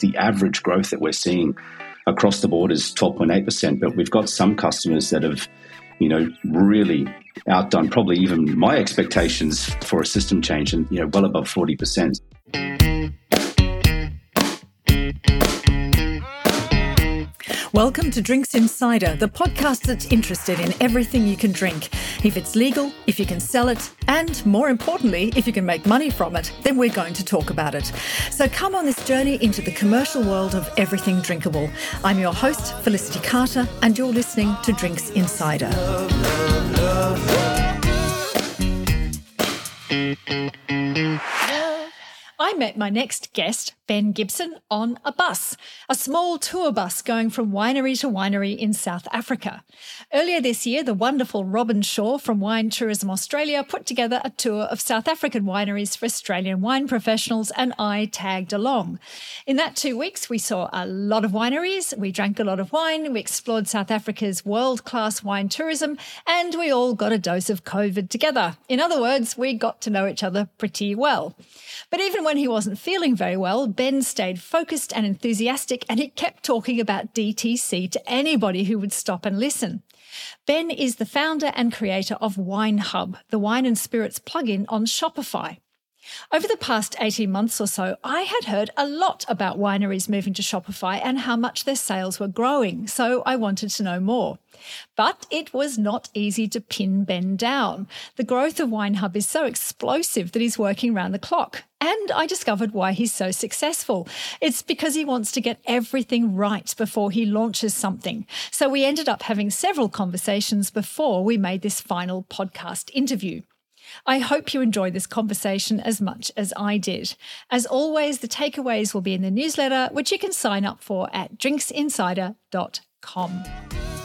The average growth that we're seeing across the board is 12.8%, but we've got some customers that have, really outdone probably even my expectations for a system change, and, well above 40%. Welcome to Drinks Insider, the podcast that's interested in everything you can drink. If it's legal, if you can sell it, and more importantly, if you can make money from it, then we're going to talk about it. So come on this journey into the commercial world of everything drinkable. I'm your host, Felicity Carter, and you're listening to Drinks Insider. I met my next guest, Ben Gibson, on a bus, a small tour bus going from winery to winery in South Africa. Earlier this year, the wonderful Robin Shaw from Wine Tourism Australia put together a tour of South African wineries for Australian wine professionals, and I tagged along. In that 2 weeks, we saw a lot of wineries, we drank a lot of wine, we explored South Africa's world-class wine tourism, and we all got a dose of COVID together. In other words, we got to know each other pretty well. But even when he wasn't feeling very well, Ben stayed focused and enthusiastic, and he kept talking about DTC to anybody who would stop and listen. Ben is the founder and creator of WineHub, the wine and spirits plugin on Shopify. Over the past 18 months or so, I had heard a lot about wineries moving to Shopify and how much their sales were growing, so I wanted to know more. But it was not easy to pin Ben down. The growth of WineHub is so explosive that he's working round the clock. And I discovered why he's so successful. It's because he wants to get everything right before he launches something. So we ended up having several conversations before we made this final podcast interview. I hope you enjoyed this conversation as much as I did. As always, the takeaways will be in the newsletter, which you can sign up for at drinksinsider.com.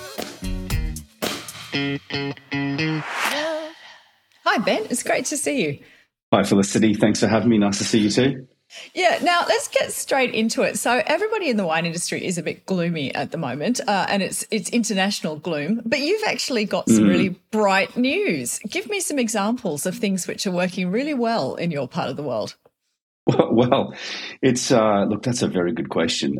Hi, Ben. It's great to see you. Hi, Felicity. Thanks for having me. Nice to see you too. Yeah, now let's get straight into it. So everybody in the wine industry is a bit gloomy at the moment, and it's international gloom, but you've actually got some really bright news. Give me some examples of things which are working really well in your part of the world. Well, it's look, that's a very good question.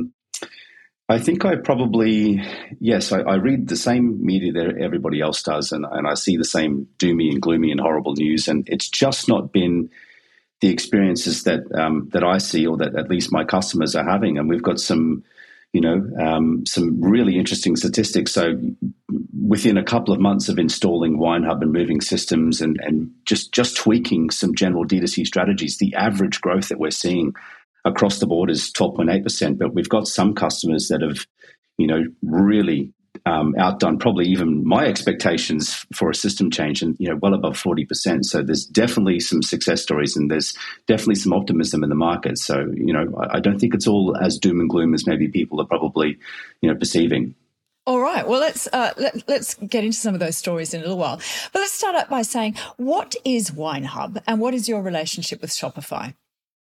I think I probably, yes, I read the same media that everybody else does, and I see the same doomy and gloomy and horrible news, and it's just not been the experiences that that I see, or that at least my customers are having. And we've got some, some really interesting statistics. So within a couple of months of installing WineHub and moving systems and just tweaking some general D2C strategies, the average growth that we're seeing across the board is 12.8%. But we've got some customers that have, really outdone probably even my expectations for a system change, and well above 40%. So there's definitely some success stories, and there's definitely some optimism in the market. So I don't think it's all as doom and gloom as maybe people are probably perceiving. All right. Well, let's get into some of those stories in a little while. But let's start out by saying, what is WineHub and what is your relationship with Shopify?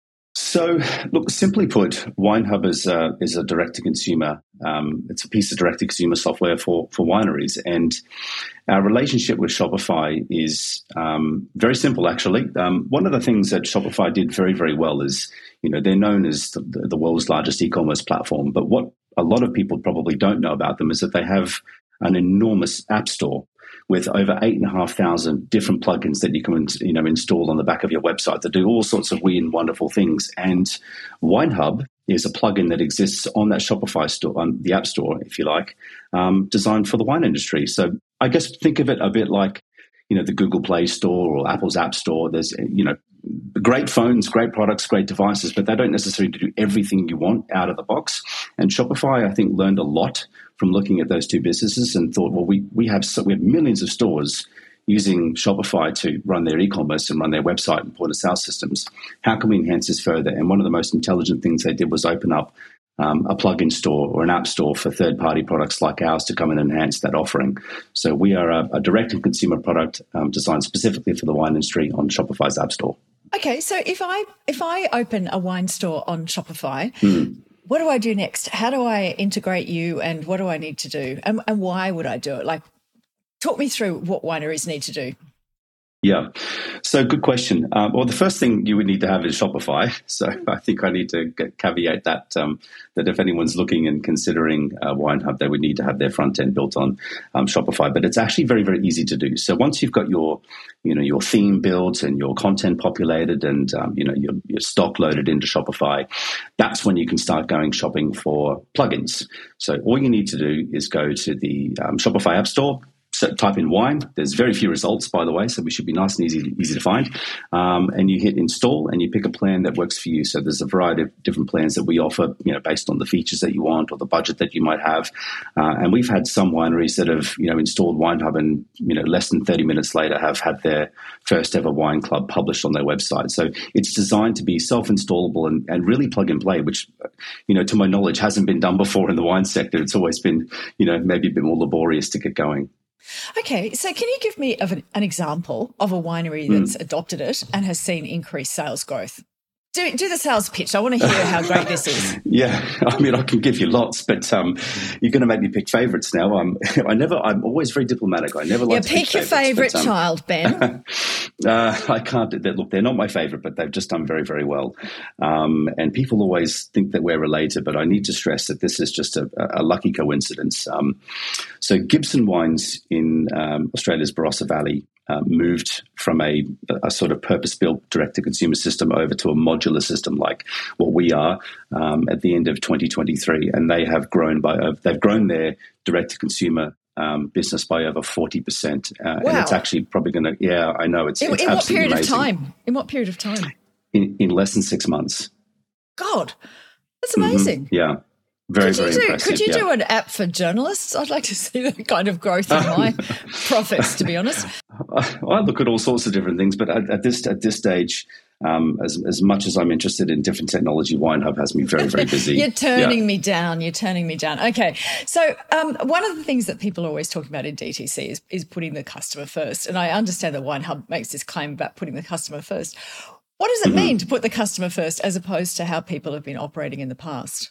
So, look, simply put, WineHub is a direct-to-consumer. It's a piece of direct-to-consumer software for wineries, and our relationship with Shopify is very simple. Actually, one of the things that Shopify did very, very well is, they're known as the world's largest e-commerce platform. But what a lot of people probably don't know about them is that they have an enormous app store with over 8,500 different plugins that you can, install on the back of your website that do all sorts of weird and wonderful things. And WineHub is a plugin that exists on that Shopify store, on the App Store, if you like, designed for the wine industry. So I guess think of it a bit like, the Google Play Store or Apple's App Store. There's, great phones, great products, great devices, but they don't necessarily do everything you want out of the box. And Shopify, I think, learned a lot from looking at those two businesses and thought, well, we have millions of stores using Shopify to run their e-commerce and run their website and point of sale systems. How can we enhance this further? And one of the most intelligent things they did was open up a plugin store or an app store for third-party products like ours to come and enhance that offering. So we are a direct-to-consumer product designed specifically for the wine industry on Shopify's app store. Okay, so if I open a wine store on Shopify, what do I do next? How do I integrate you, and what do I need to do? And why would I do it? Like, talk me through what wineries need to do. Yeah. So good question. Well, the first thing you would need to have is Shopify. So I think I need to caveat that that if anyone's looking and considering WineHub, they would need to have their front end built on Shopify. But it's actually very, very easy to do. So once you've got your theme built and your content populated and your stock loaded into Shopify, that's when you can start going shopping for plugins. So all you need to do is go to the Shopify App Store. So type in wine. There's very few results, by the way, so we should be nice and easy to find. And you hit install, and you pick a plan that works for you. So there's a variety of different plans that we offer, based on the features that you want or the budget that you might have. And we've had some wineries that have, installed WineHub and, less than 30 minutes later have had their first ever wine club published on their website. So it's designed to be self-installable and really plug and play, which, to my knowledge, hasn't been done before in the wine sector. It's always been, maybe a bit more laborious to get going. Okay, so can you give me an example of a winery that's adopted it and has seen increased sales growth? Do the sales pitch. I want to hear how great this is. Yeah, I mean, I can give you lots, but you're going to make me pick favourites now. I'm always very diplomatic. I never like to pick your favourite child, Ben. I can't do that. Look, they're not my favourite, but they've just done very, very well. And people always think that we're related, but I need to stress that this is just a lucky coincidence. So Gibson Wines in Australia's Barossa Valley moved from a sort of purpose-built direct-to-consumer system over to a modular system like what we are at the end of 2023, and they have grown their direct-to-consumer business by over 40%. Wow. And it's actually probably going to, I know, it's absolutely what period amazing. Of time? In what period of time? In less than 6 months. God, that's amazing. Mm-hmm. Yeah. Very impressive. Could you do an app for journalists? I'd like to see that kind of growth in my profits, to be honest. I look at all sorts of different things, but at this stage, as much as I'm interested in different technology, WineHub has me very, very busy. You're turning me down. Okay. So one of the things that people are always talking about in DTC is putting the customer first. And I understand that WineHub makes this claim about putting the customer first. What does it mean to put the customer first as opposed to how people have been operating in the past?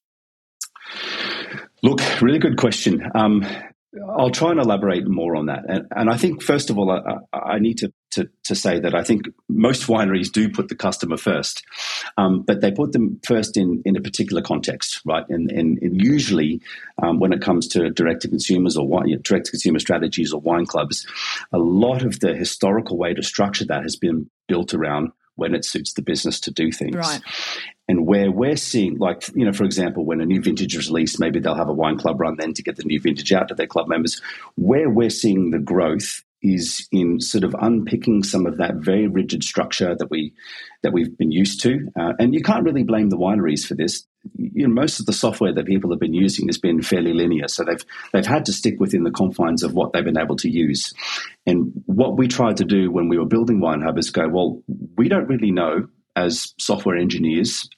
Look, really good question. I'll try and elaborate more on that. And I think, first of all, I need to say that I think most wineries do put the customer first, but they put them first in a particular context, right? And usually when it comes to direct-to-consumers or direct-to-consumer strategies or wine clubs, a lot of the historical way to structure that has been built around when it suits the business to do things. Right. And where we're seeing, for example, when a new vintage is released, maybe they'll have a wine club run then to get the new vintage out to their club members. Where we're seeing the growth is in sort of unpicking some of that very rigid structure that we've been used to. And you can't really blame the wineries for this. Most of the software that people have been using has been fairly linear, so they've had to stick within the confines of what they've been able to use. And what we tried to do when we were building WineHub is go, well, we don't really know as software engineers,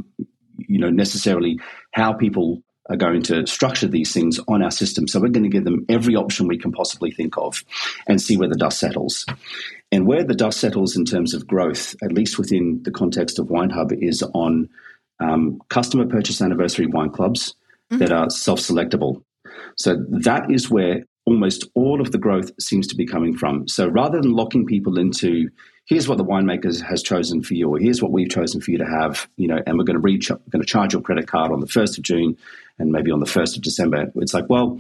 necessarily how people are going to structure these things on our system. So we're going to give them every option we can possibly think of and see where the dust settles. And where the dust settles in terms of growth, at least within the context of WineHub, is on customer purchase anniversary wine clubs that are self-selectable. So that is where almost all of the growth seems to be coming from. So rather than locking people into, here's what the winemaker has chosen for you, or here's what we've chosen for you to have, and we're going to charge your credit card on the 1st of June and maybe on the 1st of December. It's like, well,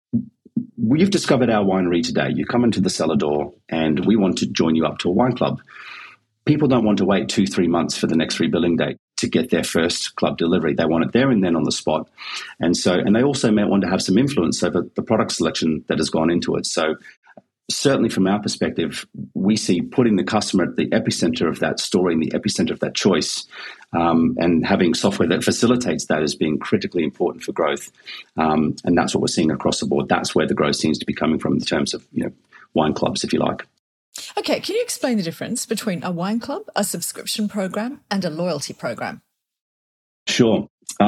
we've discovered our winery today. You come into the cellar door and we want to join you up to a wine club. People don't want to wait 2-3 months for the next rebilling date to get their first club delivery. They want it there and then on the spot. And they also may want to have some influence over the product selection that has gone into it. So certainly from our perspective, we see putting the customer at the epicenter of that story and the epicenter of that choice, and having software that facilitates that as being critically important for growth. And that's what we're seeing across the board. That's where the growth seems to be coming from in terms of wine clubs, if you like. Okay, can you explain the difference between a wine club, a subscription program, and a loyalty program? Sure.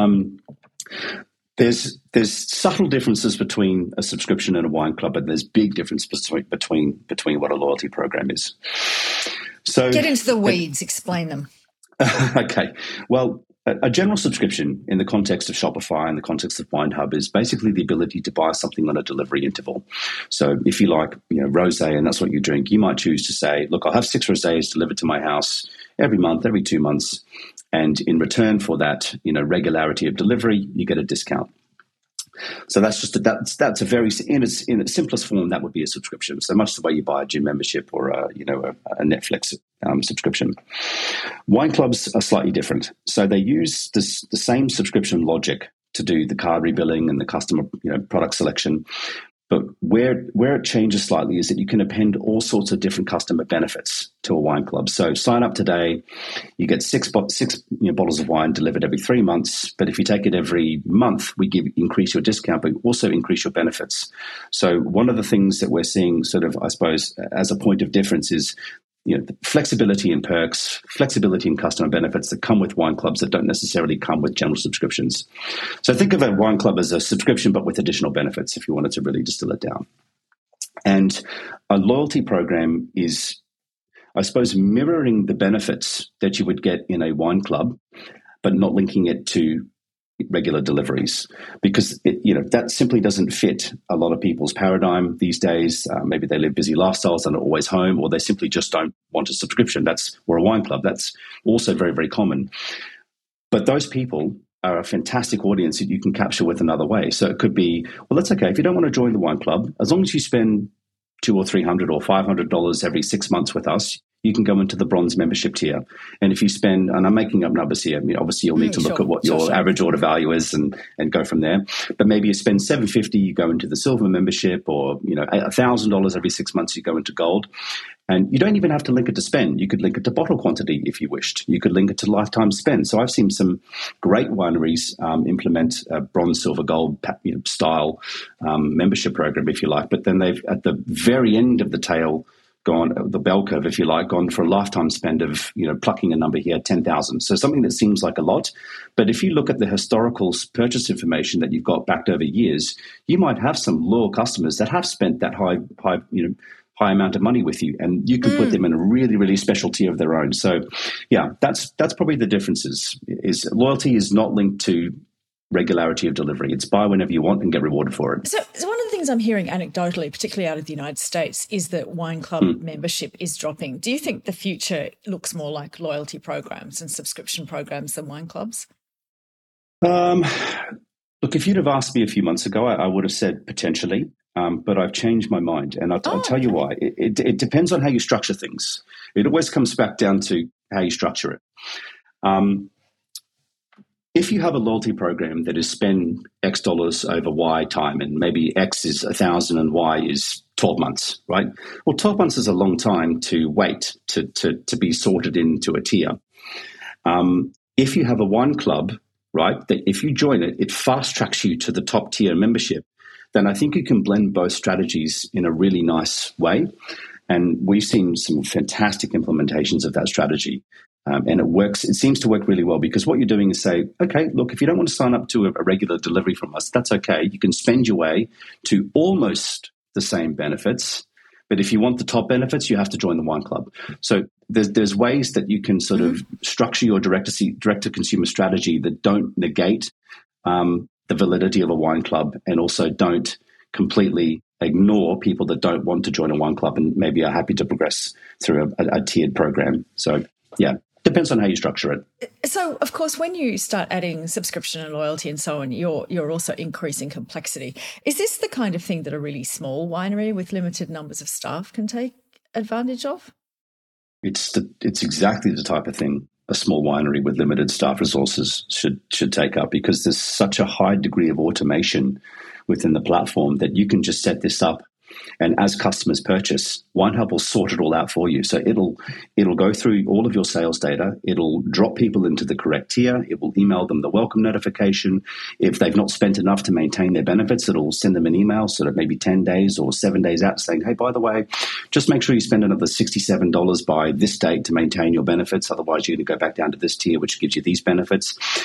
There's subtle differences between a subscription and a wine club, but there's big difference between what a loyalty program is. So get into the weeds, explain them. Okay. Well, a general subscription in the context of Shopify and the context of WineHub is basically the ability to buy something on a delivery interval. So if you like, rosé and that's what you drink, you might choose to say, look, I'll have 6 rosés delivered to my house every month, every 2 months. And in return for that, regularity of delivery, you get a discount. So that's a very, in its simplest form, that would be a subscription. So much the way you buy a gym membership or a Netflix subscription. Wine clubs are slightly different. So they use the same subscription logic to do the card rebilling and the customer product selection. But where it changes slightly is that you can append all sorts of different customer benefits to a wine club. So sign up today, you get six bottles of wine delivered every 3 months. But if you take it every month, we increase your discount, but also increase your benefits. So one of the things that we're seeing sort of, I suppose, as a point of difference is the flexibility and perks, flexibility and customer benefits that come with wine clubs that don't necessarily come with general subscriptions. So think of a wine club as a subscription, but with additional benefits, if you wanted to really distill it down. And a loyalty program is, I suppose, mirroring the benefits that you would get in a wine club, but not linking it to regular deliveries, because that simply doesn't fit a lot of people's paradigm these days. Maybe they live busy lifestyles and are always home, or they simply just don't want a subscription. Or a wine club. That's also very, very common. But those people are a fantastic audience that you can capture with another way. So it could be, well, that's okay if you don't want to join the wine club, as long as you spend $200 or $300 or $500 every 6 months with us, you can go into the bronze membership tier. And if you spend, and I'm making up numbers here, obviously you'll need to look at what your average order value is and go from there. But maybe you spend $750, you go into the silver membership, or $1,000 every 6 months, you go into gold. And you don't even have to link it to spend. You could link it to bottle quantity if you wished. You could link it to lifetime spend. So I've seen some great wineries implement a bronze, silver, gold style membership program, if you like. But then they've, at the very end of the tail, gone, the bell curve, if you like, gone for a lifetime spend of, plucking a number here, 10,000. So something that seems like a lot. But if you look at the historical purchase information that you've got backed over years, you might have some loyal customers that have spent that high amount of money with you, and you can put them in a really, really special tier of their own. So yeah, that's probably the differences. Is loyalty is not linked to regularity of delivery. It's buy whenever you want and get rewarded for it. So one of the things I'm hearing anecdotally, particularly out of the United States, is that wine club membership is dropping. Do you think the future looks more like loyalty programs and subscription programs than wine clubs? Look, if you'd have asked me a few months ago, I would have said potentially, but I've changed my mind. And I'll tell you why. It depends on how you structure things. It always comes back down to how you structure it. If you have a loyalty program that is spend X dollars over Y time, and maybe X is 1,000 and Y is 12 months, right? Well, 12 months is a long time to wait to be sorted into a tier. If you have a wine club, right, that if you join it, it fast tracks you to the top tier membership, then I think you can blend both strategies in a really nice way. And we've seen some fantastic implementations of that strategy. And it works. It seems to work really well, because what you're doing is say, okay, look, if you don't want to sign up to a regular delivery from us, that's okay. You can spend your way to almost the same benefits. But if you want the top benefits, you have to join the wine club. So there's ways that you can sort of structure your direct-to-consumer strategy that don't negate the validity of a wine club, and also don't completely ignore people that don't want to join a wine club and maybe are happy to progress through a tiered program. So yeah. Depends on how you structure it. So, of course, when you start adding subscription and loyalty and so on, you're also increasing complexity. Is this the kind of thing that a really small winery with limited numbers of staff can take advantage of? It's exactly the type of thing a small winery with limited staff resources should take up, because there's such a high degree of automation within the platform that you can just set this up. And as customers purchase, WineHub will sort it all out for you. So it'll go through all of your sales data. It'll drop people into the correct tier. It will email them the welcome notification. If they've not spent enough to maintain their benefits, it'll send them an email sort of maybe 10 days or 7 days out saying, hey, by the way, just make sure you spend another $67 by this date to maintain your benefits. Otherwise, you're going to go back down to this tier, which gives you these benefits.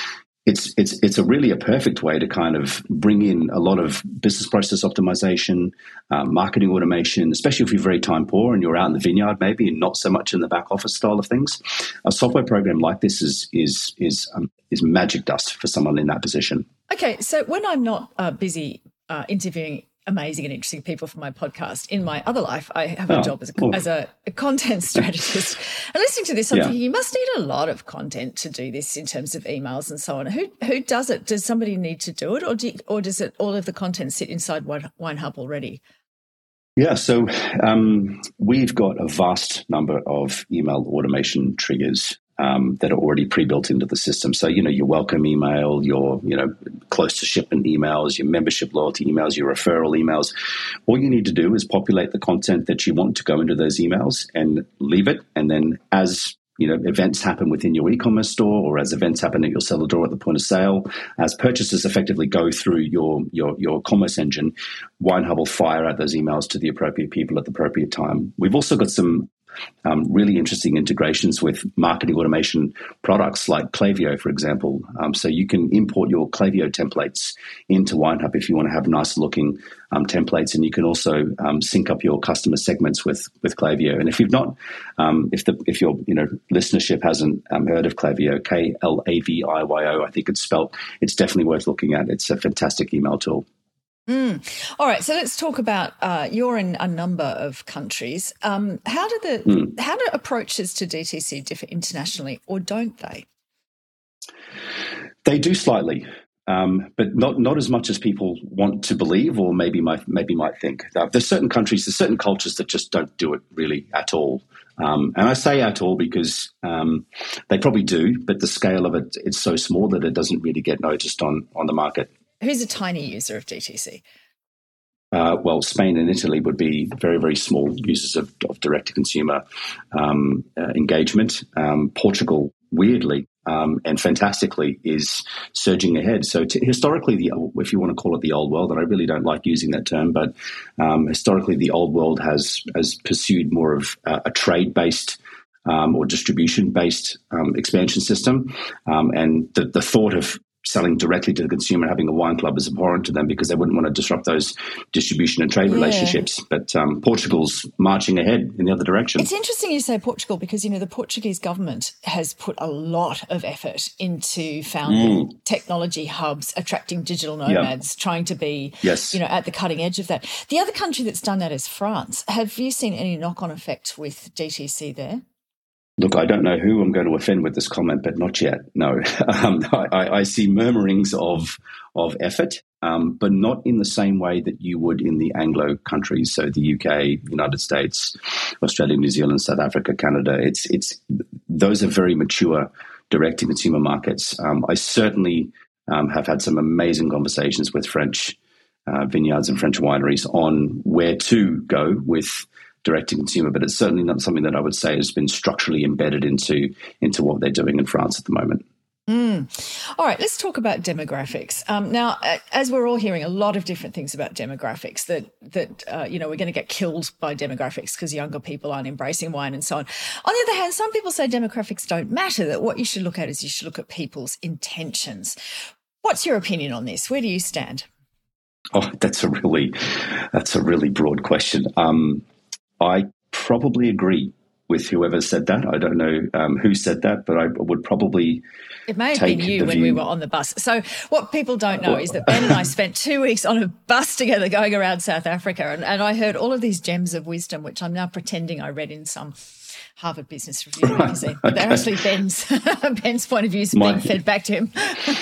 it's a really a perfect way to kind of bring in a lot of business process optimization, marketing automation, especially if you're very time poor and you're out in the vineyard maybe and not so much in the back office style of things. A software program like this is magic dust for someone in that position. Okay, so when I'm not busy interviewing amazing and interesting people for my podcast, in my other life, I have a job as a content strategist. And listening to this, I'm thinking you must need a lot of content to do this in terms of emails and so on. Who does it? Does somebody need to do it, or does it all of the content sit inside WineHub already? Yeah, so we've got a vast number of email automation triggers that are already pre-built into the system. So, your welcome email, your, close to shipment emails, your membership loyalty emails, your referral emails. All you need to do is populate the content that you want to go into those emails and leave it. And then as events happen within your e-commerce store, or as events happen at your seller door at the point of sale, as purchases effectively go through your commerce engine, WineHub will fire out those emails to the appropriate people at the appropriate time. We've also got some really interesting integrations with marketing automation products like Klaviyo, for example. So you can import your Klaviyo templates into WineHub if you want to have nice looking templates, and you can also sync up your customer segments with Klaviyo. And if you've not, if your listenership hasn't heard of Klaviyo, Klaviyo, I think it's spelled, it's definitely worth looking at. It's a fantastic email tool. All right, so let's talk about you're in a number of countries. How do approaches to DTC differ internationally, or don't they? They do slightly, but not as much as people want to believe, or maybe might think. There's certain countries, there's certain cultures that just don't do it really at all. And I say at all because they probably do, but the scale of it, it's so small that it doesn't really get noticed on the market. Who's a tiny user of DTC? Well, Spain and Italy would be very, very small users of direct-to-consumer engagement. Portugal, weirdly and fantastically, is surging ahead. So historically, if you want to call it the old world, and I really don't like using that term, but historically the old world has pursued more of a trade-based or distribution-based expansion system. And the thought of selling directly to the consumer, having a wine club, is abhorrent to them because they wouldn't want to disrupt those distribution and trade relationships. But Portugal's marching ahead in the other direction. It's interesting you say Portugal because, the Portuguese government has put a lot of effort into founding technology hubs, attracting digital nomads, trying to be, at the cutting edge of that. The other country that's done that is France. Have you seen any knock-on effect with DTC there? Look, I don't know who I'm going to offend with this comment, but not yet. No, I see murmurings of effort, but not in the same way that you would in the Anglo countries. So the UK, United States, Australia, New Zealand, South Africa, Canada. Those are very mature direct-to-consumer markets. I certainly have had some amazing conversations with French vineyards and French wineries on where to go with direct-to-consumer, but it's certainly not something that I would say has been structurally embedded into what they're doing in France at the moment. All right, let's talk about demographics. Now, as we're all hearing a lot of different things about demographics, that we're going to get killed by demographics because younger people aren't embracing wine and so on. On the other hand, some people say demographics don't matter, that what you should look at is you should look at people's intentions. What's your opinion on this? Where do you stand? Oh, that's a really broad question. I probably agree with whoever said that. I don't know who said that, but I would probably It may have been you when we were on the bus. So what people don't know is that Ben and I spent 2 weeks on a bus together going around South Africa, and I heard all of these gems of wisdom, which I'm now pretending I read in some Harvard Business Review magazine. But they're actually Ben's point of view is being fed back to him.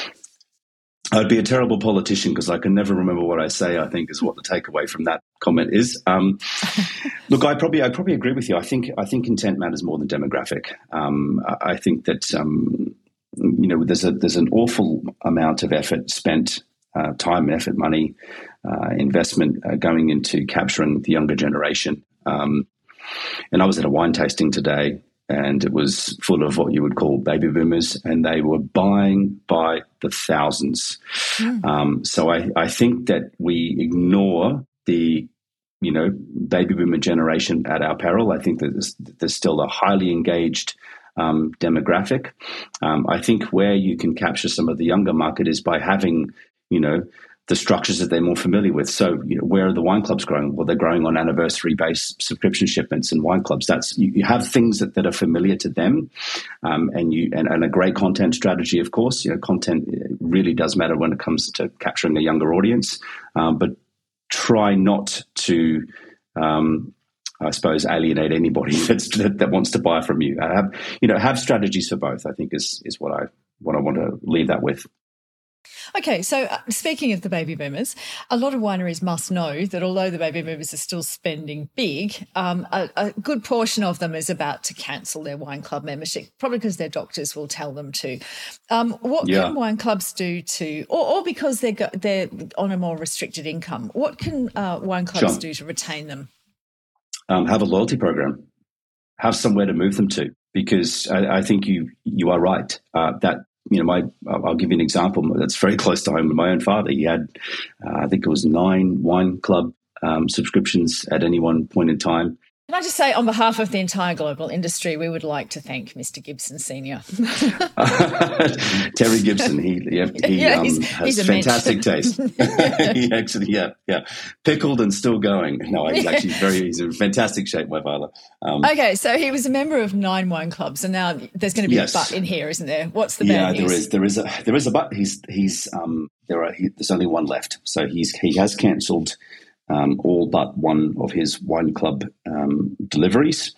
I'd be a terrible politician because I can never remember what I say, I think, is what the takeaway from that comment is. Look, I probably agree with you. I think intent matters more than demographic. I think that, there's an awful amount of effort spent, time, effort, money, investment going into capturing the younger generation. And I was at a wine tasting today, and it was full of what you would call baby boomers, and they were buying by the thousands. So I think that we ignore the, baby boomer generation at our peril. I think that there's still a highly engaged demographic. I think where you can capture some of the younger market is by having, the structures that they're more familiar with. So, where are the wine clubs growing? Well, they're growing on anniversary-based subscription shipments and wine clubs. That's you have things that are familiar to them, and a great content strategy. Of course, content really does matter when it comes to capturing a younger audience. But try not to, I suppose, alienate anybody that wants to buy from you. Have strategies for both. I think is what I want to leave that with. Okay, so speaking of the baby boomers, a lot of wineries must know that although the baby boomers are still spending big, a good portion of them is about to cancel their wine club membership, probably because their doctors will tell them to. What can wine clubs do or because they're on a more restricted income, what can wine clubs do to retain them? Have a loyalty program. Have somewhere to move them to, because I think you are right that. I'll give you an example that's very close to home. My own father, he had, I think it was 9 wine club subscriptions at any one point in time. Can I just say, on behalf of the entire global industry, we would like to thank Mr. Gibson Senior. Terry Gibson, he has fantastic taste. He actually, pickled and still going. No, he's in fantastic shape, my father. Okay, so he was a member of 9 wine clubs, and now there's going to be a but in here, isn't there? What's the bad news? There is a but. There's only one left, so he has cancelled all but one of his wine club deliveries.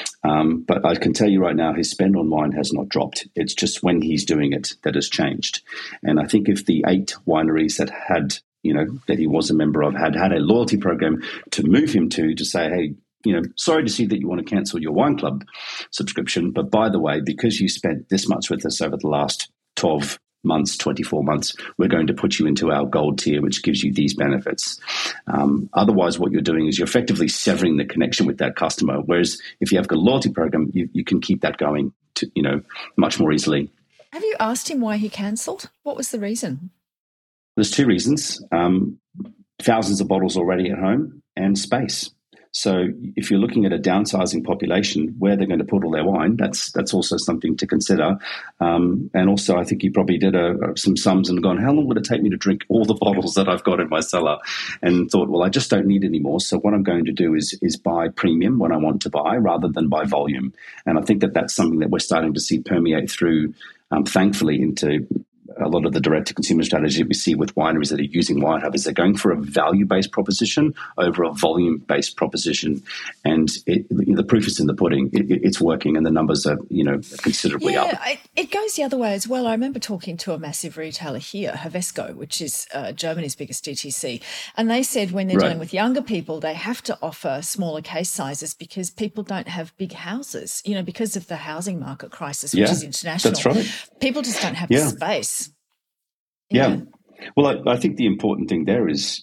But I can tell you right now, his spend on wine has not dropped. It's just when he's doing it that has changed. And I think if the 8 wineries that had, that he was a member of had a loyalty program to move him to say, hey, sorry to see that you want to cancel your wine club subscription, but by the way, because you spent this much with us over the last 12 months, 24 months, we're going to put you into our gold tier, which gives you these benefits. Otherwise, what you're doing is you're effectively severing the connection with that customer. Whereas if you have a loyalty program, you can keep that going much more easily. Have you asked him why he cancelled? What was the reason? There's 2 reasons. Thousands of bottles already at home and space. So if you're looking at a downsizing population, where they're going to put all their wine, that's also something to consider. And also, I think he probably did some sums and gone, how long would it take me to drink all the bottles that I've got in my cellar? And thought, well, I just don't need any more. So what I'm going to do is buy premium when I want to buy rather than buy volume. And I think that's something that we're starting to see permeate through, thankfully, into a lot of the direct-to-consumer strategy we see with wineries that are using WineHub is they're going for a value-based proposition over a volume-based proposition. And the proof is in the pudding. It's working, and the numbers are, considerably up. It goes the other way as well. I remember talking to a massive retailer here, Havesco, which is Germany's biggest DTC, and they said when they're dealing with younger people, they have to offer smaller case sizes because people don't have big houses, because of the housing market crisis, which is international. That's right. People just don't have the space. Yeah. Well, I think the important thing there is,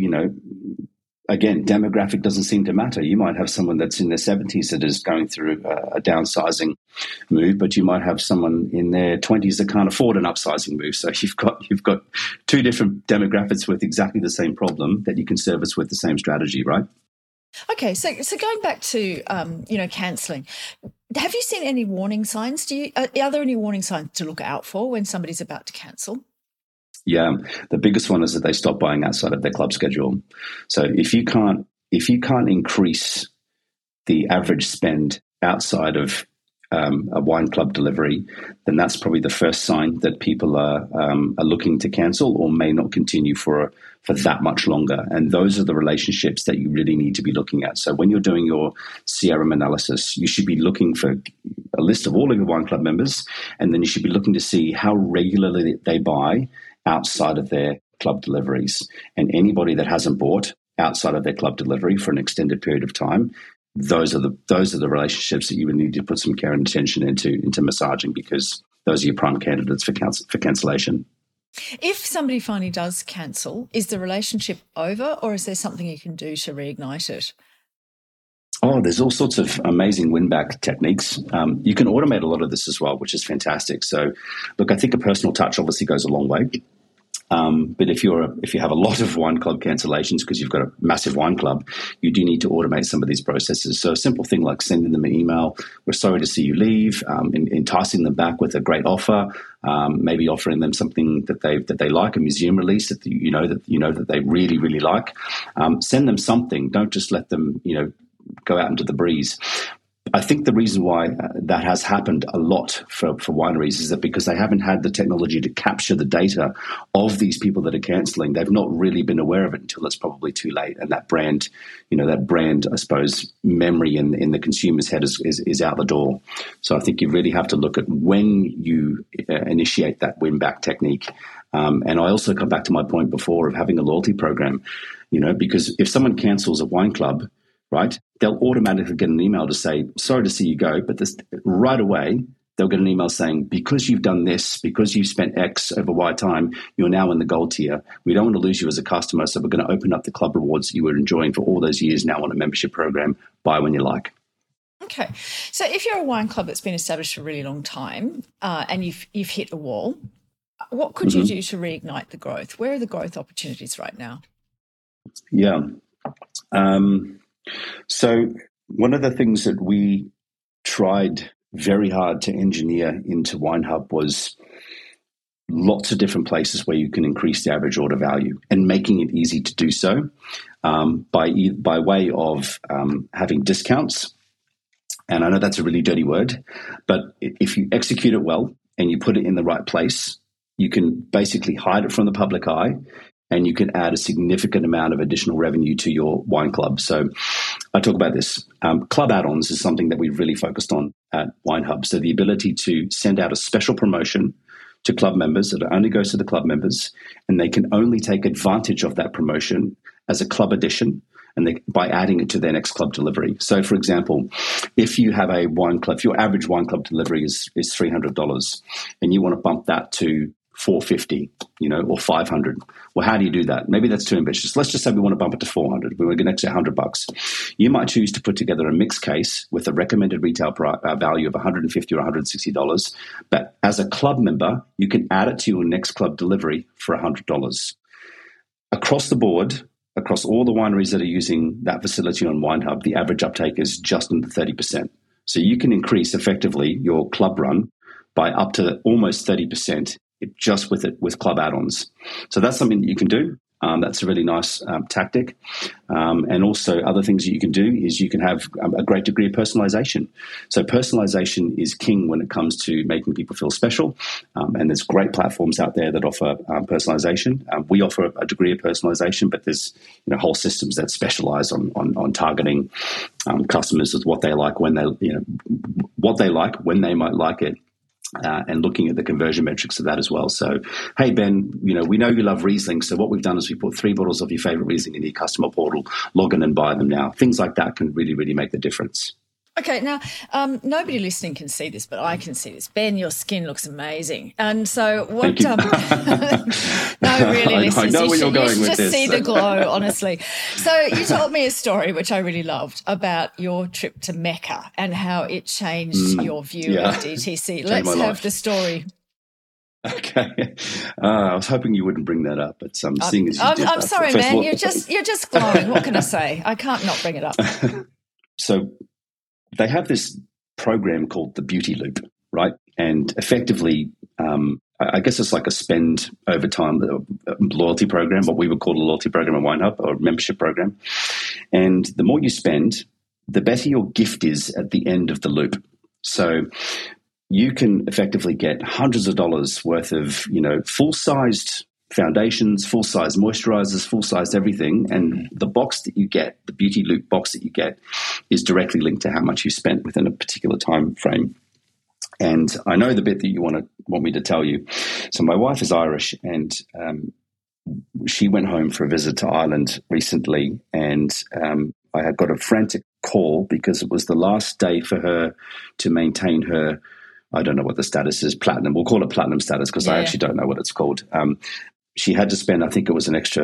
again, demographic doesn't seem to matter. You might have someone that's in their 70s that is going through a downsizing move, but you might have someone in their 20s that can't afford an upsizing move. So you've got 2 different demographics with exactly the same problem that you can service with the same strategy, right? Okay, so going back to cancelling, have you seen any warning signs? Are there any warning signs to look out for when somebody's about to cancel? Yeah, the biggest one is that they stop buying outside of their club schedule. So if you can't increase the average spend outside of a wine club delivery, then that's probably the first sign that people are looking to cancel or may not continue for that much longer. And those are the relationships that you really need to be looking at. So when you're doing your CRM analysis, you should be looking for a list of all of your wine club members, and then you should be looking to see how regularly they buy outside of their club deliveries. And anybody that hasn't bought outside of their club delivery for an extended period of time, those are the relationships that you would need to put some care and attention into massaging, because those are your prime candidates for cancellation. If somebody finally does cancel, is the relationship over, or is there something you can do to reignite it? Oh, there's all sorts of amazing win-back techniques. You can automate a lot of this as well, which is fantastic. So, look, I think a personal touch obviously goes a long way. But if you have a lot of wine club cancellations because you've got a massive wine club, you do need to automate some of these processes. So a simple thing like sending them an email, "We're sorry to see you leave," enticing them back with a great offer, maybe offering them something that they like, a museum release that you know that they really, really like. Send them something. Don't just let them go out into the breeze. I think the reason why that has happened a lot for wineries is that because they haven't had the technology to capture the data of these people that are cancelling, they've not really been aware of it until it's probably too late. And that brand, I suppose, memory in the consumer's head is out the door. So I think you really have to look at when you initiate that win-back technique. And I also come back to my point before of having a loyalty program, because if someone cancels a wine club, right, they'll automatically get an email to say, "Sorry to see you go," but right away, they'll get an email saying, "Because you've done this, because you've spent X over Y time, you're now in the gold tier. We don't want to lose you as a customer, so we're going to open up the club rewards that you were enjoying for all those years now on a membership program. Buy when you like." Okay. So if you're a wine club that's been established for a really long time and you've hit a wall, what could you do to reignite the growth? Where are the growth opportunities right now? Yeah. So one of the things that we tried very hard to engineer into WineHub was lots of different places where you can increase the average order value and making it easy to do so by way of having discounts. And I know that's a really dirty word, but if you execute it well and you put it in the right place, you can basically hide it from the public eye, and you can add a significant amount of additional revenue to your wine club. So I talk about this. Club add-ons is something that we've really focused on at WineHub. So the ability to send out a special promotion to club members that only goes to the club members, and they can only take advantage of that promotion as a club addition and by adding it to their next club delivery. So, for example, if you have a wine club, if your average wine club delivery is $300 and you want to bump that to $450, or $500. Well, how do you do that? Maybe that's too ambitious. Let's just say we want to bump it to $400. We want to get an extra $100. You might choose to put together a mixed case with a recommended retail value of $150 or $160. But as a club member, you can add it to your next club delivery for $100. Across the board, across all the wineries that are using that facility on WineHub, the average uptake is just under 30%. So you can increase effectively your club run by up to almost 30%. Just with club add-ons. So that's something that you can do. That's a really nice tactic. And also other things that you can do is you can have a great degree of personalization. So personalization is king when it comes to making people feel special. And there's great platforms out there that offer personalization. We offer a degree of personalization, but there's whole systems that specialize on targeting customers with what they like when they might like it. And looking at the conversion metrics of that as well. So, hey, Ben, we know you love Riesling. So what we've done is we put 3 bottles of your favorite Riesling in your customer portal, log in and buy them now. Things like that can really, really make the difference. Okay, now, nobody listening can see this, but I can see this. Ben, your skin looks amazing. And so what... no, really, listeners, I know where you're going with this. You should just see the glow, honestly. So you told me a story, which I really loved, about your trip to Mecca and how it changed your view of DTC. Let's have the story. Okay. I was hoping you wouldn't bring that up, but seeing as you did. I'm sorry, man. You're just glowing. What can I say? I can't not bring it up. So they have this program called the Beauty Loop, right? And effectively, I guess it's like a spend over time loyalty program, what we would call a loyalty program at WineHub, or a membership program. And the more you spend, the better your gift is at the end of the loop. So you can effectively get hundreds of dollars worth of, full-sized foundations, full-size moisturizers, full-size everything, and the box that you get, the Beauty Loop box that you get, is directly linked to how much you spent within a particular time frame. And I know the bit that you want me to tell you. So my wife is Irish, and she went home for a visit to Ireland recently, and I had got a frantic call because it was the last day for her to maintain her, I don't know what the status is, platinum. We'll call it platinum status because I actually don't know what it's called. She had to spend, I think it was an extra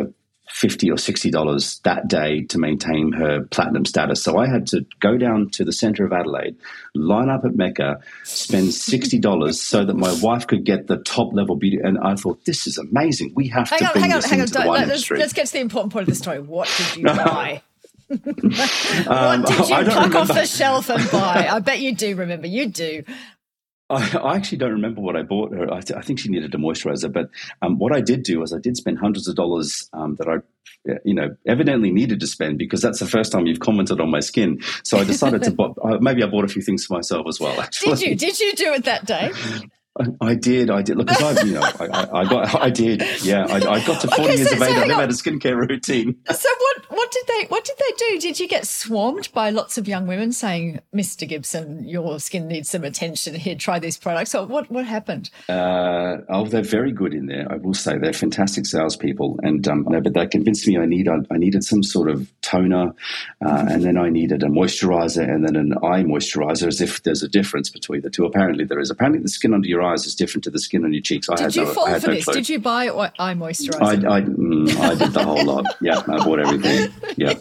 $50 or $60 that day to maintain her platinum status. So I had to go down to the centre of Adelaide, line up at Mecca, spend $60 so that my wife could get the top level beauty. And I thought, this is amazing. We have to bring this into the wine industry. Let's get to the important part of the story. What did you buy? What did you pluck off the shelf and buy? I bet you do remember. You do. I actually don't remember what I bought her. I think she needed a moisturizer. But what I did do was I did spend hundreds of dollars that I, evidently needed to spend, because that's the first time you've commented on my skin. So I decided to maybe I bought a few things for myself as well. Actually, did you do it that day? I did. Look, because I did. Yeah, I got to 40 years of age. I never had a skincare routine. So what did they do? Did you get swarmed by lots of young women saying, "Mr. Gibson, your skin needs some attention. Here, try these products"? So what happened? They're very good in there. I will say they're fantastic salespeople, and but they convinced me I needed some sort of toner, and then I needed a moisturizer, and then an eye moisturizer, as if there's a difference between the two. Apparently there is. Apparently the skin under your eyes is different to the skin on your cheeks. Did you fall for this? Did you buy eye moisturizer? I did the whole lot. Yeah, I bought everything. Yeah.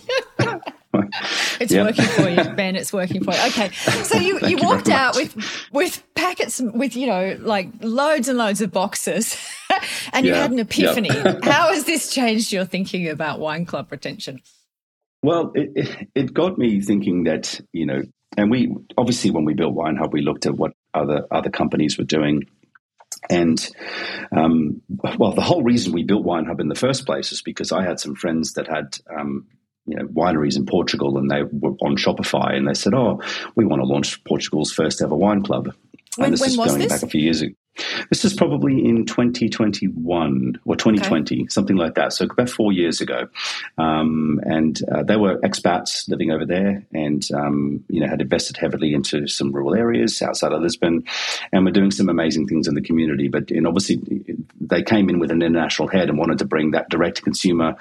It's working for you, Ben. It's working for you. Okay. So you walked out with packets with, like loads and loads of boxes and you had an epiphany. How has this changed your thinking about Wine Club retention? Well, it got me thinking that, and we obviously when we built Wine Hub, we looked at what other companies were doing. And, the whole reason we built Wine Hub in the first place is because I had some friends that had, wineries in Portugal, and they were on Shopify, and they said, "Oh, we want to launch Portugal's first ever wine club." When was this? Back a few years ago. This is probably in 2021 or 2020, something like that. So about 4 years ago. And they were expats living over there and, had invested heavily into some rural areas outside of Lisbon and were doing some amazing things in the community. But obviously they came in with an international head and wanted to bring that direct-to-consumer,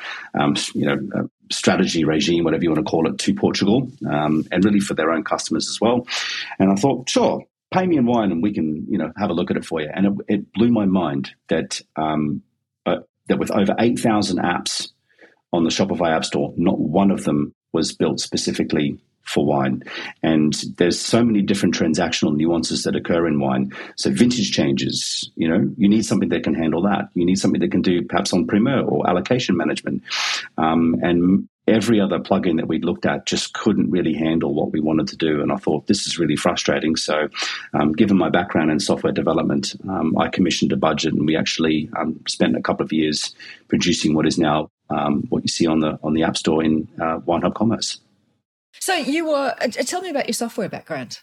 strategy regime, whatever you want to call it, to Portugal and really for their own customers as well. And I thought, sure, pay me in wine and we can, have a look at it for you. And it blew my mind that that with over 8,000 apps on the Shopify App Store, not one of them was built specifically for wine. And there's so many different transactional nuances that occur in wine. So vintage changes, you need something that can handle that. You need something that can do perhaps on primeur or allocation management. And every other plugin that we'd looked at just couldn't really handle what we wanted to do. And I thought, this is really frustrating. So given my background in software development, I commissioned a budget and we actually spent a couple of years producing what is now what you see on the App Store in Wine Hub Commerce. So tell me about your software background.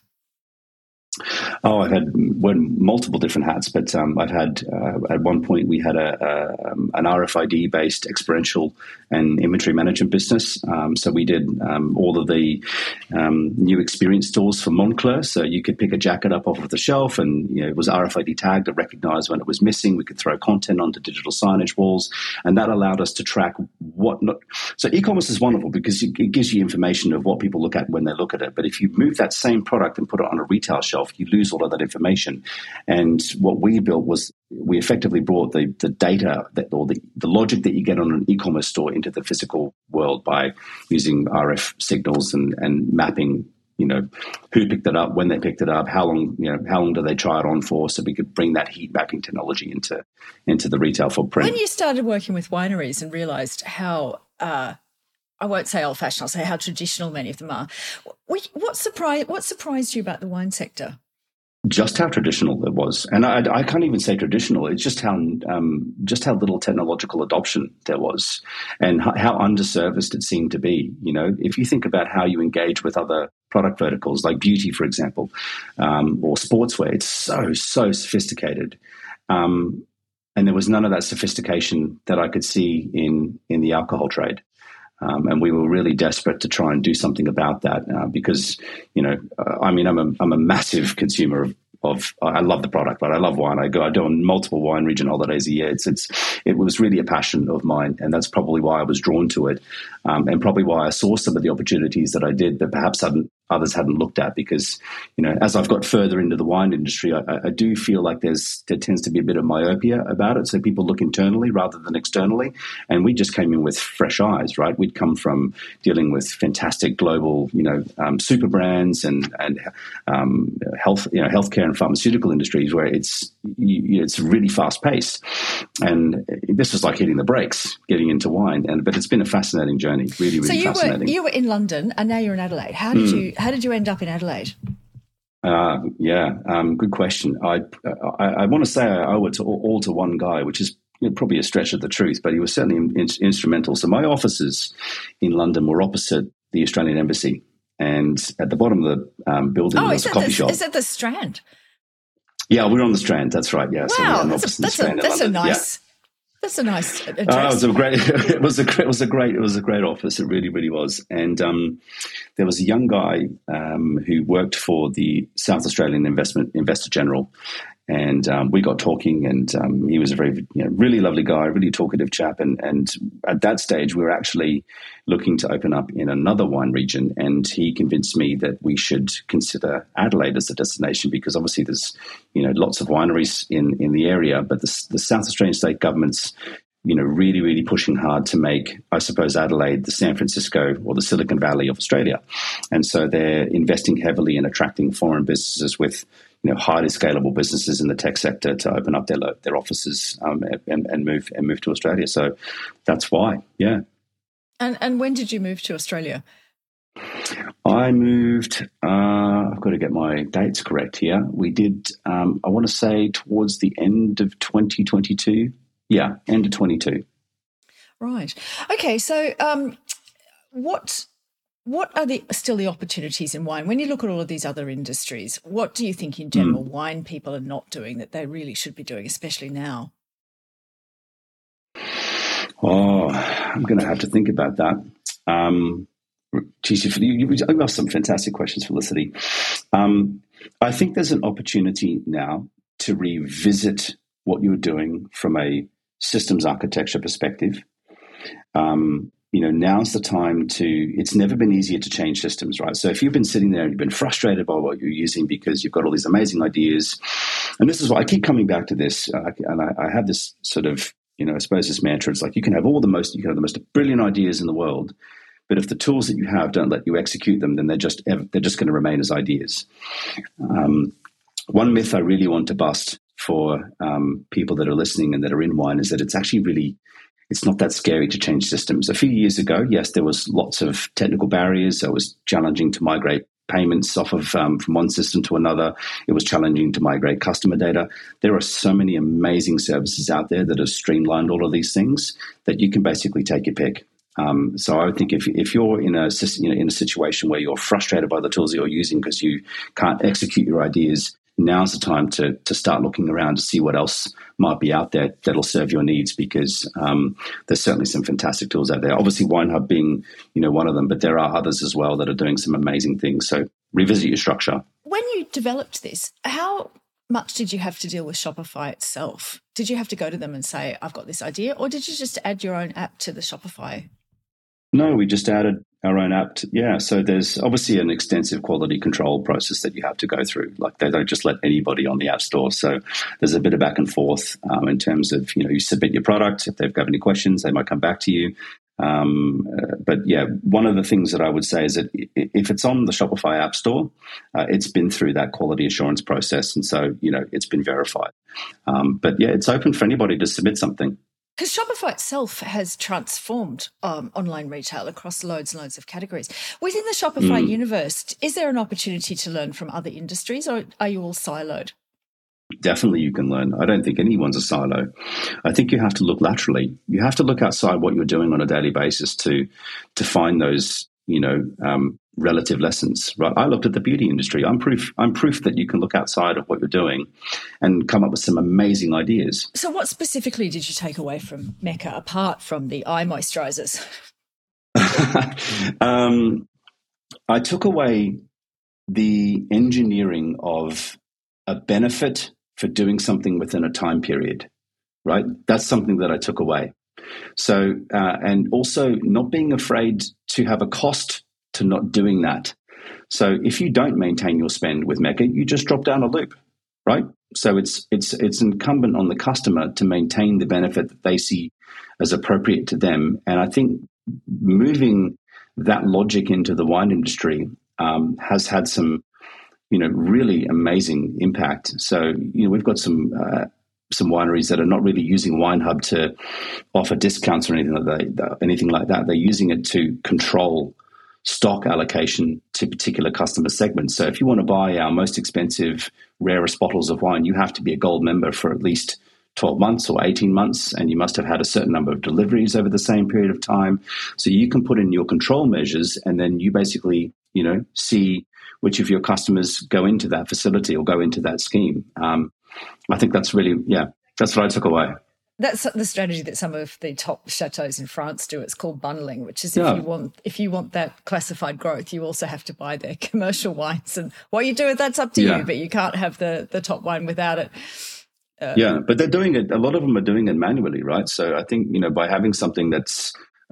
Oh, I've had multiple different hats, but I've had at one point we had an RFID-based experiential and inventory management business. So we did all of the new experience stores for Moncler. So you could pick a jacket up off of the shelf, and it was RFID tagged to recognize when it was missing. We could throw content onto digital signage walls, and that allowed us to track what not. So e-commerce is wonderful because it gives you information of what people look at when they look at it. But if you move that same product and put it on a retail shelf, you lose all of that information. And what we built was we effectively brought the data or the logic that you get on an e-commerce store into the physical world by using RF signals and mapping, who picked it up, when they picked it up, how long do they try it on for, so we could bring that heat mapping technology into the retail footprint. When you started working with wineries and realized how I won't say old-fashioned, I'll say how traditional many of them are, what surprised you about the wine sector? Just how traditional it was, and I can't even say traditional. It's just how little technological adoption there was, and how underserviced it seemed to be. If you think about how you engage with other product verticals like beauty, for example, or sportswear, it's so sophisticated, and there was none of that sophistication that I could see in the alcohol trade. And we were really desperate to try and do something about that because, I'm a massive consumer of I love the product, but I love wine. I do on multiple wine region holidays a year. It was really a passion of mine, and that's probably why I was drawn to it, and probably why I saw some of the opportunities that I did that perhaps others hadn't looked at, because, as I've got further into the wine industry, I do feel like there tends to be a bit of myopia about it. So people look internally rather than externally. And we just came in with fresh eyes, right? We'd come from dealing with fantastic global, super brands and healthcare and pharmaceutical industries where it's really fast paced. And this was like hitting the brakes, getting into wine. But it's been a fascinating journey, really, really fascinating. So you were in London and now you're in Adelaide. How did you end up in Adelaide? Good question. I want to say I owe it all to one guy, which is probably a stretch of the truth, but he was certainly instrumental. So my offices in London were opposite the Australian Embassy, and at the bottom of the building was a coffee shop. Is it the Strand? Yeah, we're on the Strand. That's right. Yeah, wow, that's a nice. That's a nice address. It was a great office. It really, really was. And there was a young guy who worked for the South Australian Investor General, and we got talking. And he was a very, really lovely guy, really talkative chap. And at that stage, we were actually looking to open up in another wine region. And he convinced me that we should consider Adelaide as a destination, because obviously there's lots of wineries in the area, but the South Australian state government's really, really pushing hard to make, I suppose, Adelaide the San Francisco or the Silicon Valley of Australia. And so they're investing heavily in attracting foreign businesses with highly scalable businesses in the tech sector to open up their offices and move to Australia. So that's why, yeah. And when did you move to Australia? I moved, I've got to get my dates correct here. We did, I want to say towards the end of 2022. Yeah, end of 22. Right. Okay, so what are still the opportunities in wine? When you look at all of these other industries, what do you think in general wine people are not doing that they really should be doing, especially now? Oh, I'm going to have to think about that. You asked some fantastic questions, Felicity. I think there's an opportunity now to revisit what you're doing from a systems architecture perspective. Now's the time it's never been easier to change systems, right? So if you've been sitting there and you've been frustrated by what you're using because you've got all these amazing ideas, and this is why I keep coming back to this, and I have this sort of, I suppose this mantra, it's like you can have the most brilliant ideas in the world, but if the tools that you have don't let you execute them, then they're just going to remain as ideas. One myth I really want to bust for people that are listening and that are in wine is that it's not that scary to change systems. A few years ago, yes, there was lots of technical barriers. So it was challenging to migrate payments off of from one system to another. It was challenging to migrate customer data. There are so many amazing services out there that have streamlined all of these things that you can basically take your pick. So I would think if you're in a situation where you're frustrated by the tools that you're using because you can't execute your ideas, now's the time to start looking around to see what else might be out there that'll serve your needs, because there's certainly some fantastic tools out there. Obviously, WineHub being one of them, but there are others as well that are doing some amazing things. So revisit your structure. When you developed this, how much did you have to deal with Shopify itself? Did you have to go to them and say, I've got this idea, or did you just add your own app to the Shopify? No, we just added our own app. So there's obviously an extensive quality control process that you have to go through. Like, they don't just let anybody on the App Store. So there's a bit of back and forth in terms of, you submit your product. If they've got any questions, they might come back to you. But one of the things that I would say is that if it's on the Shopify App Store, it's been through that quality assurance process. And so, it's been verified. It's open for anybody to submit something. Because Shopify itself has transformed online retail across loads and loads of categories. Within the Shopify universe, is there an opportunity to learn from other industries, or are you all siloed? Definitely you can learn. I don't think anyone's a silo. I think you have to look laterally. You have to look outside what you're doing on a daily basis to find those, relative lessons, right? I looked at the beauty industry. I'm proof that you can look outside of what you're doing and come up with some amazing ideas. So what specifically did you take away from Mecca, apart from the eye moisturizers? I took away the engineering of a benefit for doing something within a time period, right? That's something that I took away. So, and also not being afraid to have a cost to not doing that. So if you don't maintain your spend with Mecca, you just drop down a loop, right? So it's incumbent on the customer to maintain the benefit that they see as appropriate to them. And I think moving that logic into the wine industry has had some, really amazing impact. So, we've got some wineries that are not really using WineHub to offer discounts or anything like that. They're using it to control stock allocation to particular customer segments. So if you want to buy our most expensive, rarest bottles of wine, you have to be a gold member for at least 12 months or 18 months, and you must have had a certain number of deliveries over the same period of time. So you can put in your control measures, and then you basically, see which of your customers go into that facility or go into that scheme. I think that's really, that's what I took away. That's the strategy that some of the top chateaus in France do. It's called bundling, which is if you want that classified growth, you also have to buy their commercial wines. And what you do with that's up to you, but you can't have the top wine without it. But they're doing it. A lot of them are doing it manually, right? So I think, by having something that's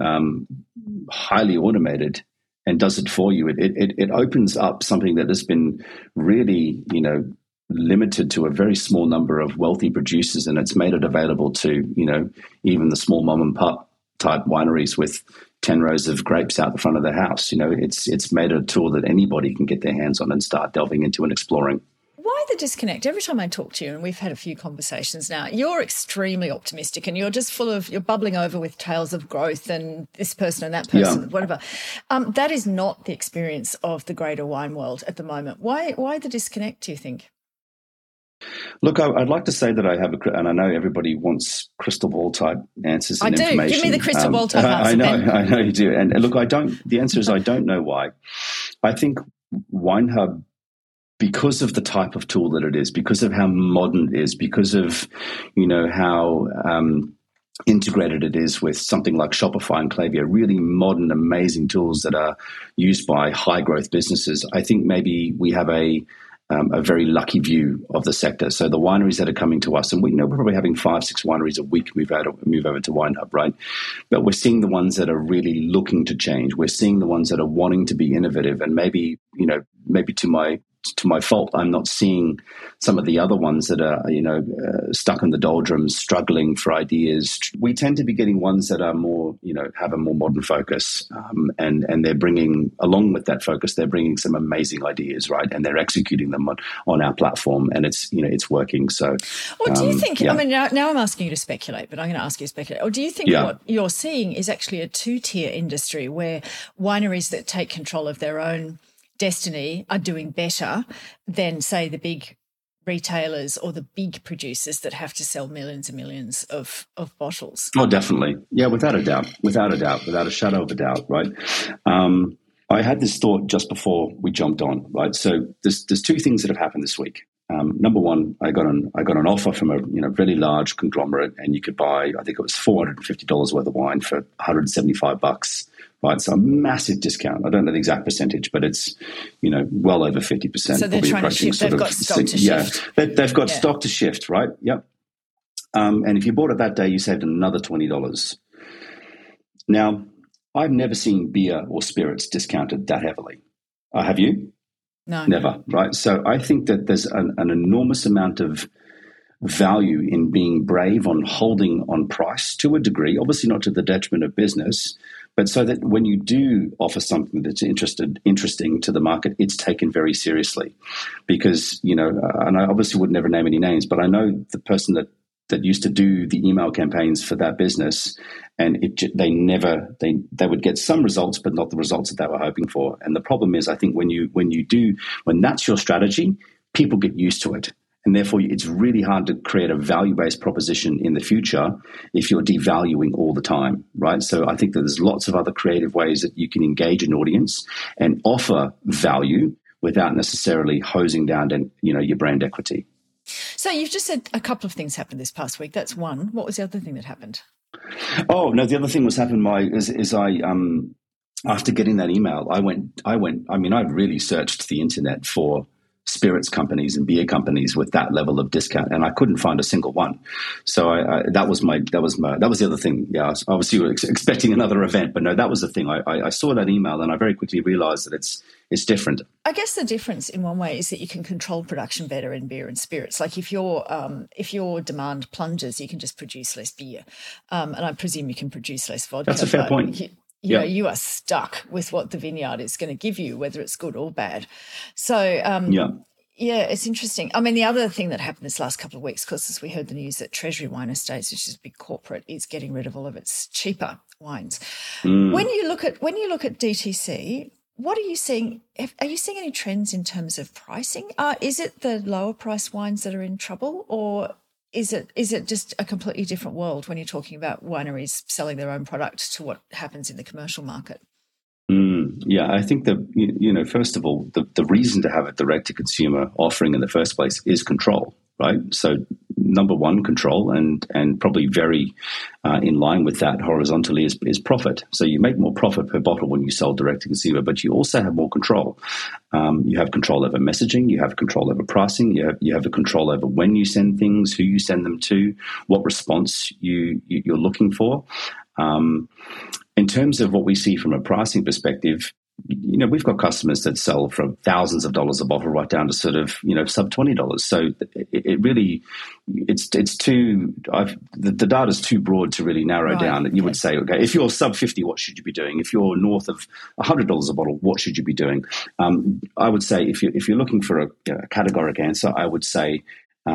highly automated and does it for you, it opens up something that has been really, limited to a very small number of wealthy producers, and it's made it available to, even the small mom and pop type wineries with 10 rows of grapes out the front of their house. It's made a tool that anybody can get their hands on and start delving into and exploring. Why the disconnect? Every time I talk to you, and we've had a few conversations now, you're extremely optimistic and you're just you're bubbling over with tales of growth and this person and that person, whatever. That is not the experience of the greater wine world at the moment. Why the disconnect, do you think? Look, I'd like to say that I have and I know everybody wants crystal ball type answers and information. I do. Give me the crystal ball type answer. I know you do. And look, the answer is I don't know why. I think WineHub, because of the type of tool that it is, because of how modern it is, because of, how integrated it is with something like Shopify and Klaviyo, really modern, amazing tools that are used by high growth businesses. I think maybe we have a very lucky view of the sector. So the wineries that are coming to us, and we're probably having 5-6 wineries a week move over to WineHub, right? But we're seeing the ones that are really looking to change. We're seeing the ones that are wanting to be innovative, and maybe to my fault, I'm not seeing some of the other ones that are, stuck in the doldrums, struggling for ideas. We tend to be getting ones that are more, have a more modern focus, and they're bringing, along with that focus, they're bringing some amazing ideas, right? And they're executing them on our platform, and it's working. So, well, do you think? I mean, now I'm asking you to speculate, but I'm going to ask you to speculate. Or do you think what you're seeing is actually a two-tier industry where wineries that take control of their own destiny are doing better than, say, the big retailers or the big producers that have to sell millions and millions of bottles? Oh, definitely. Yeah, without a doubt, without a shadow of a doubt, right? I had this thought just before we jumped on, right? So there's two things that have happened this week. Number one, I got an offer from a really large conglomerate, and you could buy, I think it was $450 worth of wine for $175. Right, so a massive discount. I don't know the exact percentage, but it's well over 50%. So they're trying to shift. They've got stock to shift. They've got stock to shift. Right. Yep. And if you bought it that day, you saved another $20. Now, I've never seen beer or spirits discounted that heavily. Have you? No, never. Right. So I think that there's an enormous amount of value in being brave on holding on price to a degree, obviously not to the detriment of business, but so that when you do offer something that's interesting to the market, it's taken very seriously. Because, and I obviously would never name any names, but I know the person that used to do the email campaigns for that business, and they would get some results, but not the results that they were hoping for. And the problem is, I think when that's your strategy, people get used to it. And therefore, it's really hard to create a value-based proposition in the future if you're devaluing all the time, right? So I think that there's lots of other creative ways that you can engage an audience and offer value without necessarily hosing down, your brand equity. So you've just said a couple of things happened this past week. That's one. What was the other thing that happened? Oh no, the other thing was happened. After getting that email, I really searched the internet for spirits companies and beer companies with that level of discount, and I couldn't find a single one. So that was the other thing. Yeah, I was obviously expecting another event, but no, that was the thing. I saw that email and I very quickly realised that it's different. I guess the difference in one way is that you can control production better in beer and spirits. Like if your demand plunges, you can just produce less beer, and I presume you can produce less vodka. That's a fair point. You know, you are stuck with what the vineyard is going to give you, whether it's good or bad. So, yeah, it's interesting. I mean, the other thing that happened this last couple of weeks, because as we heard the news that Treasury Wine Estates, which is a big corporate, is getting rid of all of its cheaper wines. When you look at DTC, what are you seeing? Are you seeing any trends in terms of pricing? Is it the lower price wines that are in trouble, or is it just a completely different world when you're talking about wineries selling their own product to what happens in the commercial market? Yeah, I think that, first of all, the reason to have a direct-to-consumer offering in the first place is control, right? So number one, control, and probably very in line with that horizontally is profit. So you make more profit per bottle when you sell direct-to-consumer, but you also have more control. You have control over messaging, you have control over pricing, you have a control over when you send things, who you send them to, what response you're looking for. In terms of what we see from a pricing perspective, we've got customers that sell from thousands of dollars a bottle right down to sort of, sub $20. So it really, it's too, the data's too broad to really narrow down. You would say, okay, if you're sub 50, what should you be doing? If you're north of $100 a bottle, what should you be doing? I would say if you're looking for a categoric answer, I would say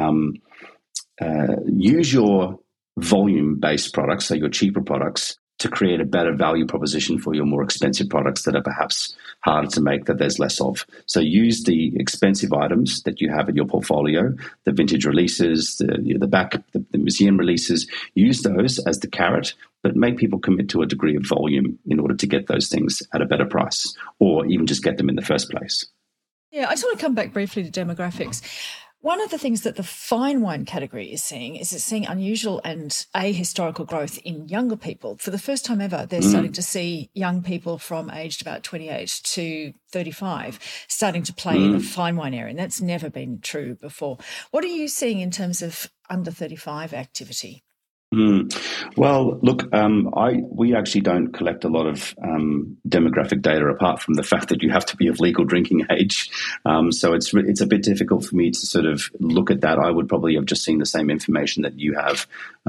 use your volume-based products, so your cheaper products, to create a better value proposition for your more expensive products that are perhaps harder to make, that there's less of. So use the expensive items that you have in your portfolio, the vintage releases, the museum releases, use those as the carrot, but make people commit to a degree of volume in order to get those things at a better price, or even just get them in the first place. Yeah, I just want to come back briefly to demographics. One of the things that the fine wine category is seeing is it's seeing unusual and ahistorical growth in younger people. For the first time ever, they're starting to see young people from aged about 28 to 35 starting to play in the fine wine area, and that's never been true before. What are you seeing in terms of under 35 activity? Well, look, we actually don't collect a lot of demographic data apart from the fact that you have to be of legal drinking age. So it's a bit difficult for me to sort of look at that. I would probably have just seen the same information that you have.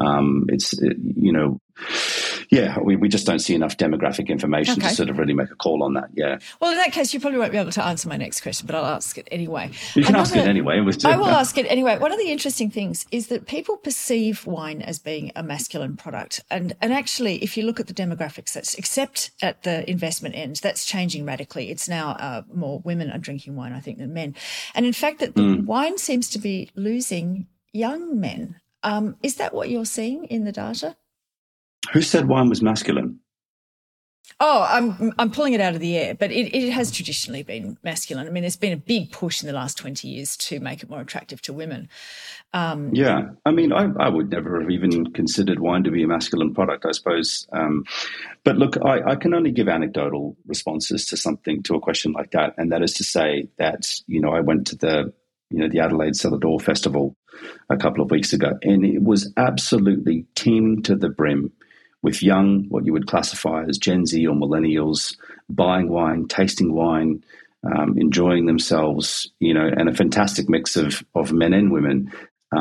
We just don't see enough demographic information to sort of really make a call on that. Yeah. Well, in that case, you probably won't be able to answer my next question, but I'll ask it anyway. You can ask it anyway. I will ask it anyway. One of the interesting things is that people perceive wine as being a masculine product. And actually, if you look at the demographics, except at the investment end, that's changing radically. It's now more women are drinking wine, I think, than men. And in fact, that the wine seems to be losing young men. Is that what you're seeing in the data? Who said wine was masculine? Oh, I'm pulling it out of the air, but it has traditionally been masculine. I mean, there's been a big push in the last 20 years to make it more attractive to women. Yeah, I mean, I would never have even considered wine to be a masculine product, I suppose. But look, I can only give anecdotal responses to a question like that, and that is to say that, I went to the Adelaide Cellar Door Festival a couple of weeks ago, and it was absolutely teemed to the brim with young, what you would classify as Gen Z or millennials, buying wine, tasting wine, enjoying themselves, and a fantastic mix of men and women.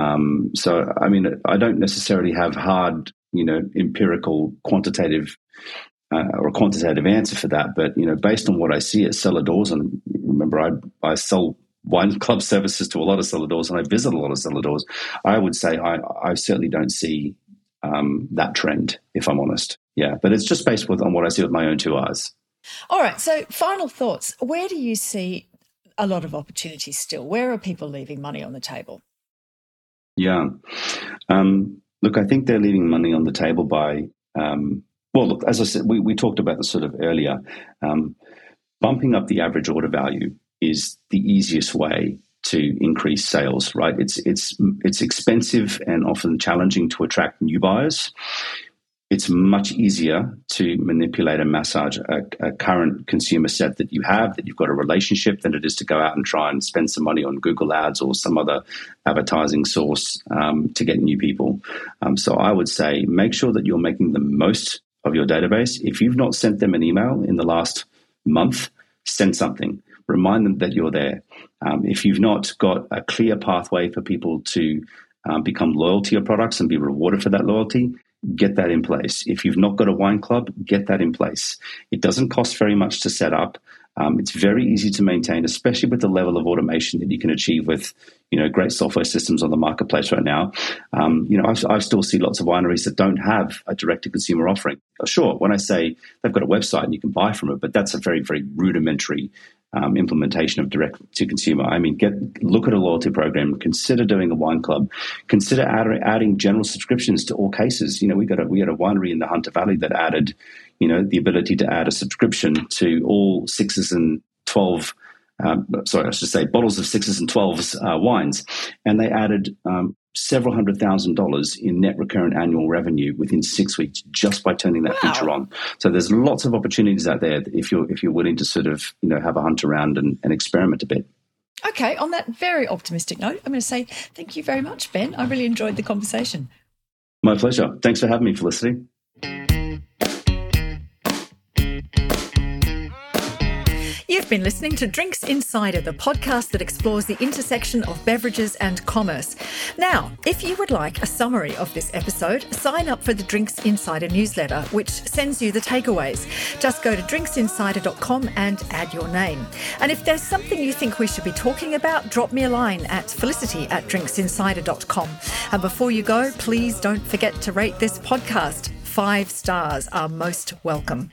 So, I mean, I don't necessarily have hard, empirical, quantitative or a quantitative answer for that. But, based on what I see at Cellar Doors, and remember, I sell wine club services to a lot of cellar doors, and I visit a lot of cellar doors, I would say I certainly don't see that trend, if I'm honest. Yeah, but it's just based on what I see with my own two eyes. All right, so final thoughts. Where do you see a lot of opportunities still? Where are people leaving money on the table? Yeah. Look, I think they're leaving money on the table by, look, as I said, we talked about this sort of earlier. Bumping up the average order value is the easiest way to increase sales, right? It's expensive and often challenging to attract new buyers. it's much easier to manipulate and massage a current consumer set that you have, that you've got a relationship, than it is to go out and try and spend some money on Google Ads or some other advertising source to get new people. So I would say make sure that you're making the most of your database. If you've not sent them an email in the last month, send something. Remind them that you're there. If you've not got a clear pathway for people to become loyal to your products and be rewarded for that loyalty, get that in place. If you've not got a wine club, get that in place. It doesn't cost very much to set up. It's very easy to maintain, especially with the level of automation that you can achieve with, great software systems on the marketplace right now. I still see lots of wineries that don't have a direct-to-consumer offering. Sure, when I say they've got a website and you can buy from it, but that's a very, very rudimentary implementation of direct-to-consumer. I mean, look at a loyalty program. Consider doing a wine club. Consider adding general subscriptions to all cases. We had a winery in the Hunter Valley that added, the ability to add a subscription to all 6s and 12. Bottles of 6s and 12s wines, and they added several $100,000 in net recurrent annual revenue within 6 weeks just by turning that feature on. So there's lots of opportunities out there if you're willing to sort of have a hunt around and experiment a bit. Okay, on that very optimistic note, I'm going to say thank you very much, Ben. I really enjoyed the conversation. My pleasure. Thanks for having me, Felicity. You've been listening to Drinks Insider, the podcast that explores the intersection of beverages and commerce. Now, if you would like a summary of this episode, sign up for the Drinks Insider newsletter, which sends you the takeaways. Just go to drinksinsider.com and add your name. And if there's something you think we should be talking about, drop me a line at felicity@drinksinsider.com. And before you go, please don't forget to rate this podcast. 5 stars are most welcome.